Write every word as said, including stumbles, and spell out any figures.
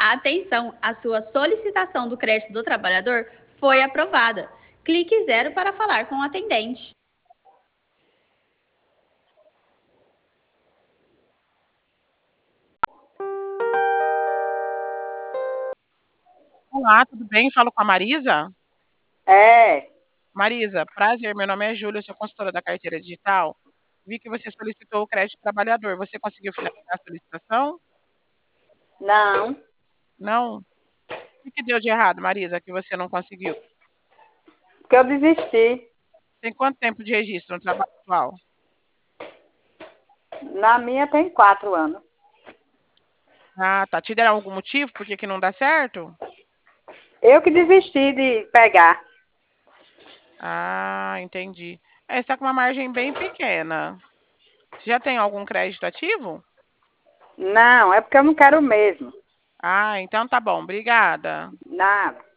Atenção, a sua solicitação do crédito do trabalhador foi aprovada. Clique zero para falar com o atendente. Olá, tudo bem? Falo com a Marisa? É, Marisa, prazer, meu nome é Júlia, eu sou consultora da carteira digital. Vi que você solicitou o crédito trabalhador. Você conseguiu finalizar a solicitação? não, Não? O que que deu de errado, Marisa, que você não conseguiu? porque eu desisti. Tem quanto tempo de registro no trabalho atual? Na minha tem quatro anos. Ah, tá. Te deram algum motivo por que que não dá certo? Eu que desisti de pegar. Ah, entendi. É, você está com uma margem bem pequena. Você já tem algum crédito ativo? Não, é porque eu não quero mesmo. Ah, então tá bom. Obrigada. Nada.